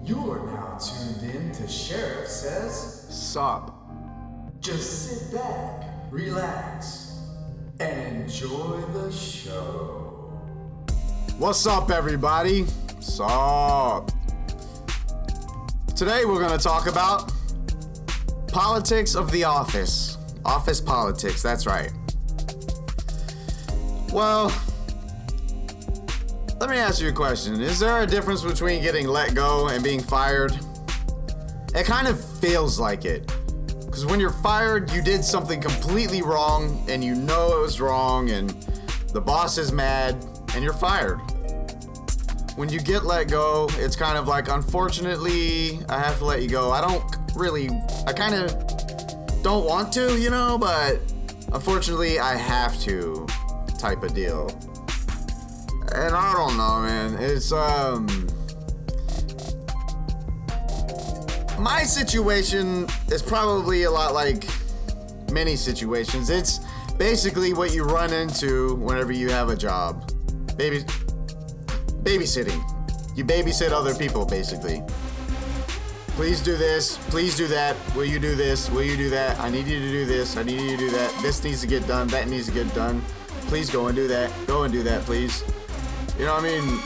You're now tuned in to Sheriff Says Sup. Just sit back, relax, and enjoy the show. What's up, everybody? Sup. Today we're going to talk about politics of the office. Office politics, that's right. Well, let me ask you a question. Is there a difference between getting let go and being fired? It kind of feels like it. Because when you're fired, you did something completely wrong and you know it was wrong and the boss is mad and you're fired. When you get let go, it's kind of like, unfortunately, I have to let you go. I kind of don't want to, but unfortunately, I have to type of deal. And I don't know, man. It's, my situation is probably a lot like many situations. It's basically what you run into whenever you have a job. Babysitting. You babysit other people, basically. Please do this. Please do that. Will you do this? Will you do that? I need you to do this. I need you to do that. This needs to get done. That needs to get done. Please go and do that. Go and do that, please. You know what I mean?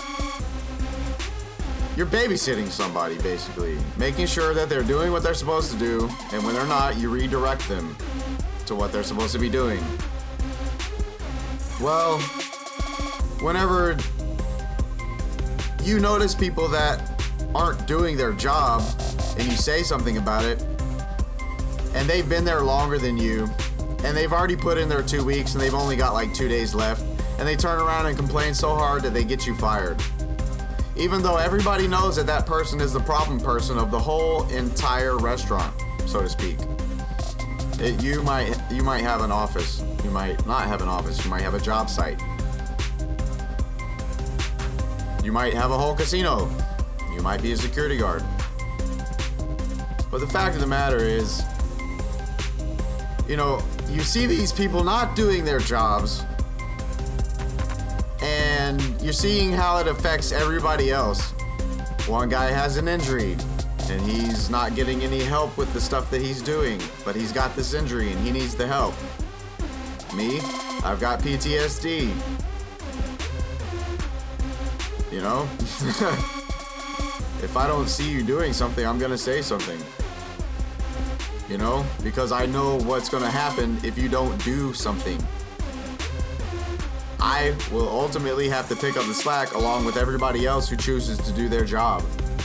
You're babysitting somebody, basically. Making sure that they're doing what they're supposed to do, and when they're not, you redirect them to what they're supposed to be doing. Well, whenever you notice people that aren't doing their job, and you say something about it, and they've been there longer than you, and they've already put in their 2 weeks, and they've only got like 2 days left, and they turn around and complain so hard that they get you fired. Even though everybody knows that that person is the problem person of the whole entire restaurant, so to speak. You might have an office. You might not have an office. You might have a job site. You might have a whole casino. You might be a security guard. But the fact of the matter is, you see these people not doing their jobs, and you're seeing how it affects everybody else. One guy has an injury, and he's not getting any help with the stuff that he's doing, but he's got this injury and he needs the help. Me, I've got PTSD. If I don't see you doing something, I'm gonna say something. Because I know what's gonna happen if you don't do something. I will ultimately have to pick up the slack along with everybody else who chooses to do their job.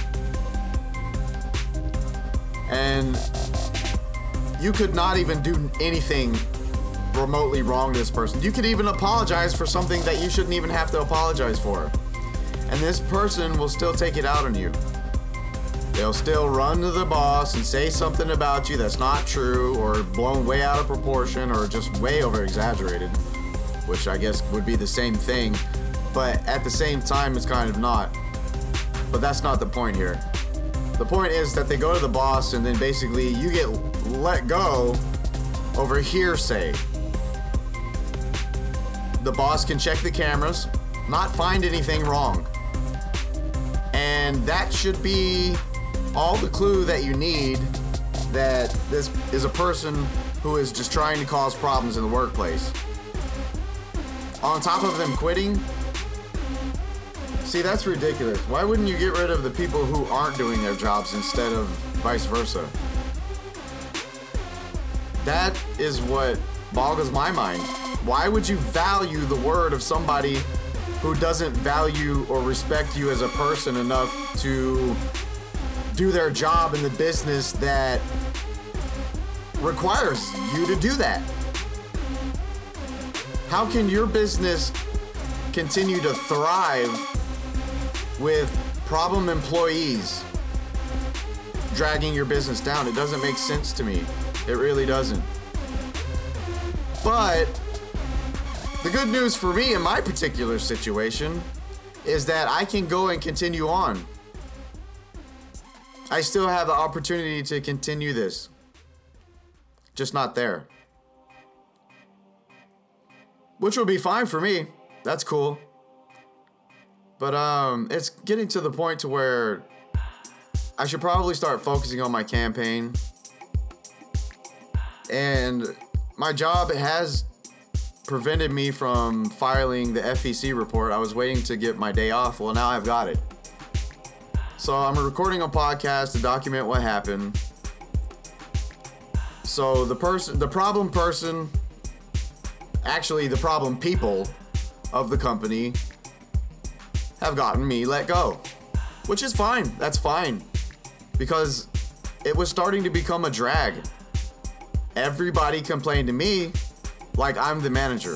And you could not even do anything remotely wrong to this person. You could even apologize for something that you shouldn't even have to apologize for. And this person will still take it out on you. They'll still run to the boss and say something about you that's not true or blown way out of proportion or just way over exaggerated, which I guess would be the same thing, but at the same time it's kind of not. But that's not the point here. The point is that they go to the boss and then basically you get let go over hearsay. The boss can check the cameras, not find anything wrong. And that should be all the clue that you need that this is a person who is just trying to cause problems in the workplace. On top of them quitting, see, that's ridiculous. Why wouldn't you get rid of the people who aren't doing their jobs instead of vice versa? That is what boggles my mind. Why would you value the word of somebody who doesn't value or respect you as a person enough to do their job in the business that requires you to do that? How can your business continue to thrive with problem employees dragging your business down? It doesn't make sense to me. It really doesn't. But the good news for me in my particular situation is that I can go and continue on. I still have the opportunity to continue this. Just not there. Which will be fine for me. That's cool. But it's getting to the point to where I should probably start focusing on my campaign. And my job has prevented me from filing the FEC report. I was waiting to get my day off. Well, now I've got it. So I'm recording a podcast to document what happened. So the problem people of the company have gotten me let go, which is fine. That's fine, because it was starting to become a drag. Everybody complained to me like I'm the manager,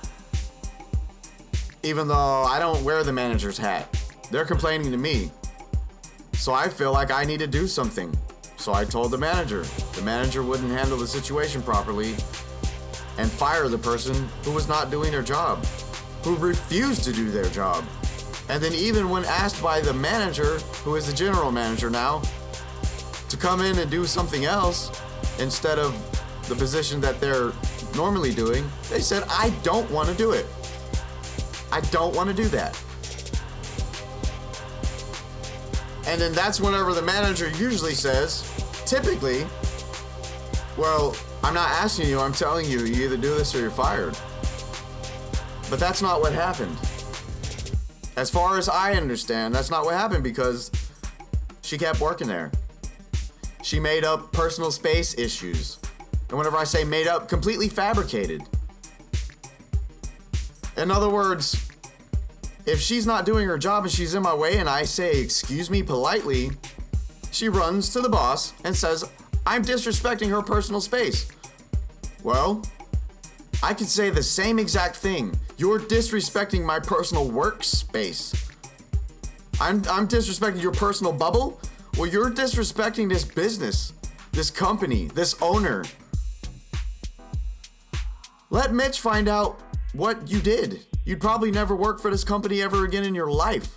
even though I don't wear the manager's hat. They're complaining to me, so I feel like I need to do something. So I told the manager. The manager wouldn't handle the situation properly and fire the person who was not doing their job, who refused to do their job. And then even when asked by the manager, who is the general manager now, to come in and do something else instead of the position that they're normally doing, they said, I don't want to do it. I don't want to do that. And then that's whenever the manager usually says, typically, well, I'm not asking you, I'm telling you, you either do this or you're fired. But that's not what happened. As far as I understand, that's not what happened, because she kept working there. She made up personal space issues. And whenever I say made up, completely fabricated. In other words, if she's not doing her job and she's in my way and I say, excuse me, politely, she runs to the boss and says, I'm disrespecting her personal space. Well, I could say the same exact thing. You're disrespecting my personal workspace. I'm disrespecting your personal bubble? Well, you're disrespecting this business, this company, this owner. Let Mitch find out what you did. You'd probably never work for this company ever again in your life.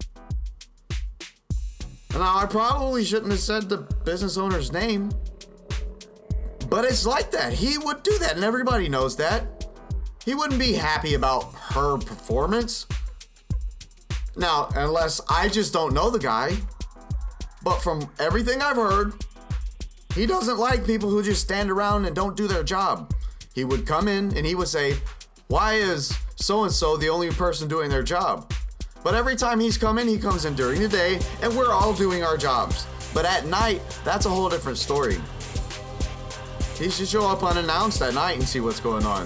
Now, I probably shouldn't have said the business owner's name, but it's like that. He would do that, and everybody knows that. He wouldn't be happy about her performance. Now, unless I just don't know the guy, but from everything I've heard, he doesn't like people who just stand around and don't do their job. He would come in and he would say, why is so-and-so the only person doing their job? But every time he's come in, he comes in during the day and we're all doing our jobs. But at night, that's a whole different story. He should show up unannounced at night and see what's going on.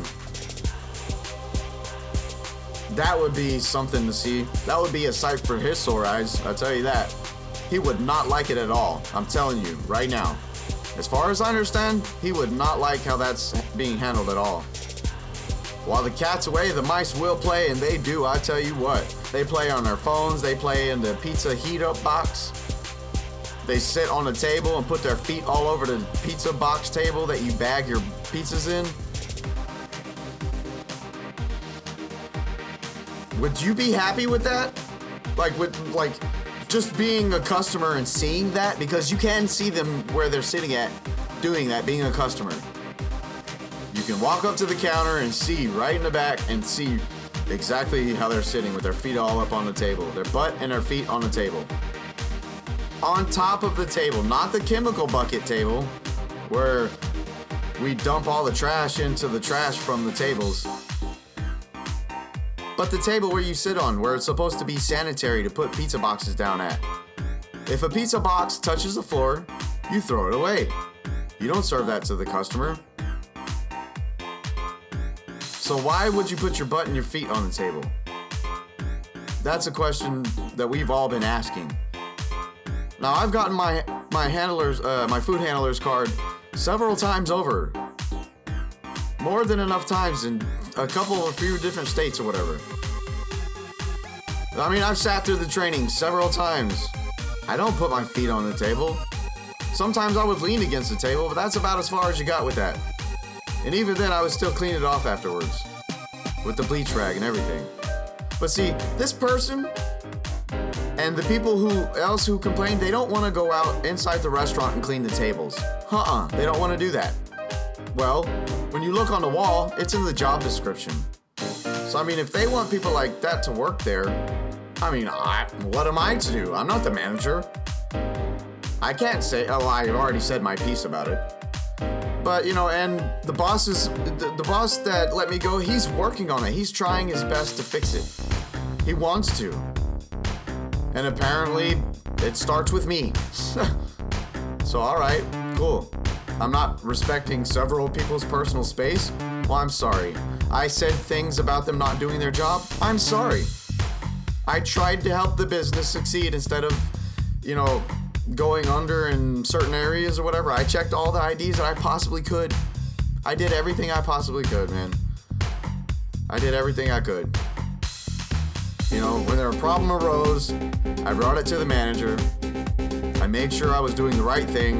That would be something to see. That would be a sight for his sore eyes, I'll tell you that. He would not like it at all. I'm telling you, right now. As far as I understand, he would not like how that's being handled at all. While the cat's away, the mice will play, and they do, I tell you what. They play on their phones, they play in the pizza heat-up box. They sit on the table and put their feet all over the pizza box table that you bag your pizzas in. Would you be happy with that? Like just being a customer and seeing that? Because you can see them where they're sitting at doing that, being a customer. You can walk up to the counter and see right in the back and see exactly how they're sitting with their feet all up on the table. Their butt and their feet on the table. On top of the table, not the chemical bucket table where we dump all the trash into the trash from the tables. But the table where you sit on, where it's supposed to be sanitary to put pizza boxes down at. If a pizza box touches the floor, you throw it away. You don't serve that to the customer. So why would you put your butt and your feet on the table? That's a question that we've all been asking. Now, I've gotten my food handler's card several times over. More than enough times in a few different states or whatever. I mean, I've sat through the training several times. I don't put my feet on the table. Sometimes I would lean against the table, but that's about as far as you got with that. And even then, I would still clean it off afterwards. With the bleach rag and everything. But see, this person and the people who complain, they don't want to go out inside the restaurant and clean the tables. They don't want to do that. Well, when you look on the wall, it's in the job description. So, I mean, if they want people like that to work there, I mean, what am I to do? I'm not the manager. I can't say, oh, I already said my piece about it. But, and the boss that let me go, he's working on it. He's trying his best to fix it. He wants to. And apparently, it starts with me. So, all right, cool. I'm not respecting several people's personal space. Well, I'm sorry. I said things about them not doing their job. I'm sorry. I tried to help the business succeed instead of, going under in certain areas or whatever. I checked all the IDs that I possibly could. I did everything I possibly could, man. I did everything I could. When a problem arose, I brought it to the manager. I made sure I was doing the right thing.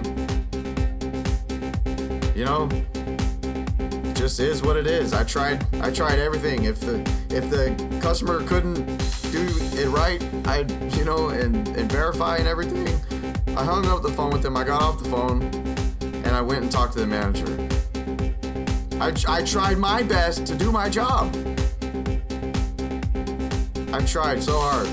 It just is what it is. I tried everything. If the customer couldn't do it right, and verify and everything, I hung up the phone with him. I got off the phone and I went and talked to the manager. I tried my best to do my job. I tried so hard.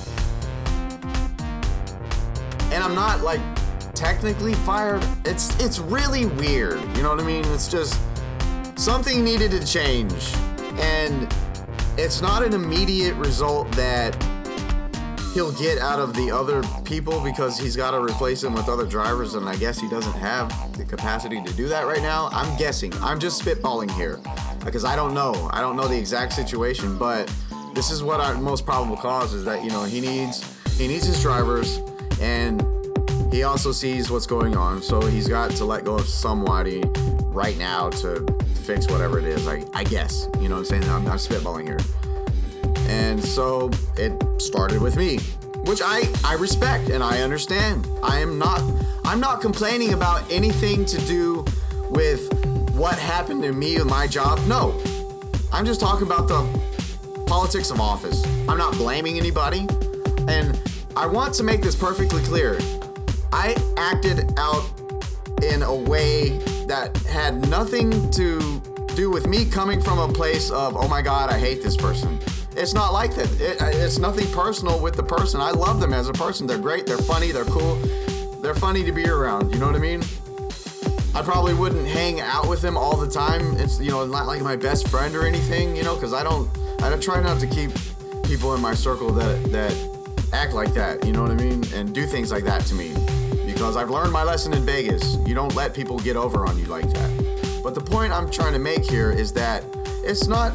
And I'm not technically fired. It's really weird. You know what I mean? It's just something needed to change. And it's not an immediate result that he'll get out of the other people because he's got to replace them with other drivers, and I guess he doesn't have the capacity to do that right now. I'm guessing. I'm just spitballing here because I don't know. I don't know the exact situation, but this is what our most probable cause is that, he needs his drivers, and he also sees what's going on, so he's got to let go of somebody right now to fix whatever it is. I guess. You know what I'm saying? I'm spitballing here. And so it started with me, which I respect and I understand. I'm not complaining about anything to do with what happened to me with my job. No, I'm just talking about the politics of office. I'm not blaming anybody. And I want to make this perfectly clear. I acted out in a way that had nothing to do with me coming from a place of, oh my God, I hate this person. It's not like that. It's nothing personal with the person. I love them as a person. They're great. They're funny. They're cool. They're funny to be around. You know what I mean? I probably wouldn't hang out with them all the time. It's, not like my best friend or anything, because I try not to keep people in my circle that act like that. You know what I mean? And do things like that to me. Because I've learned my lesson in Vegas. You don't let people get over on you like that. But the point I'm trying to make here is that it's not,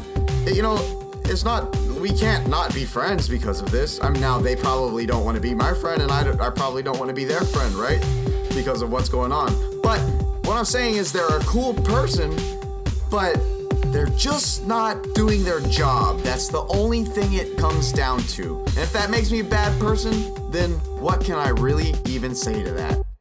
we can't not be friends because of this. Now they probably don't want to be my friend, and I probably don't want to be their friend, right? Because of what's going on. But what I'm saying is they're a cool person, but they're just not doing their job. That's the only thing it comes down to. And if that makes me a bad person, then what can I really even say to that?